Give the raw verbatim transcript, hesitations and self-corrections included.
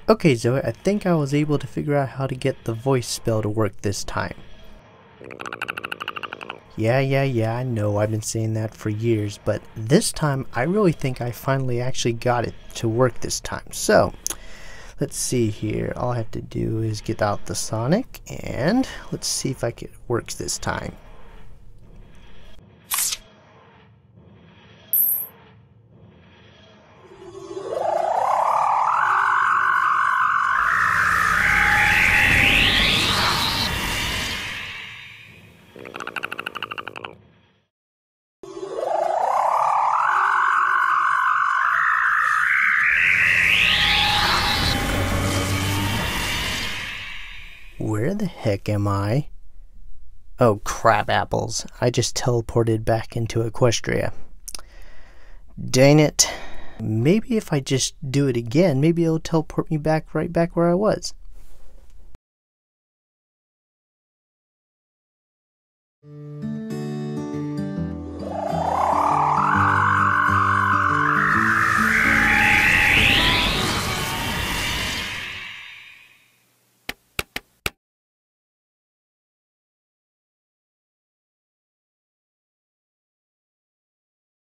Okay, Zoe, I think I was able to figure out how to get the voice spell to work this time. Yeah, yeah, yeah, I know I've been saying that for years, but this time I really think I finally actually got it to work this time. So, let's see here. All I have to do is get out the Sonic, and let's see if I can, it works this time. Where the heck am I? Oh, crab apples. I just teleported back into Equestria. Dang it. Maybe if I just do it again, maybe it'll teleport me back right back where I was.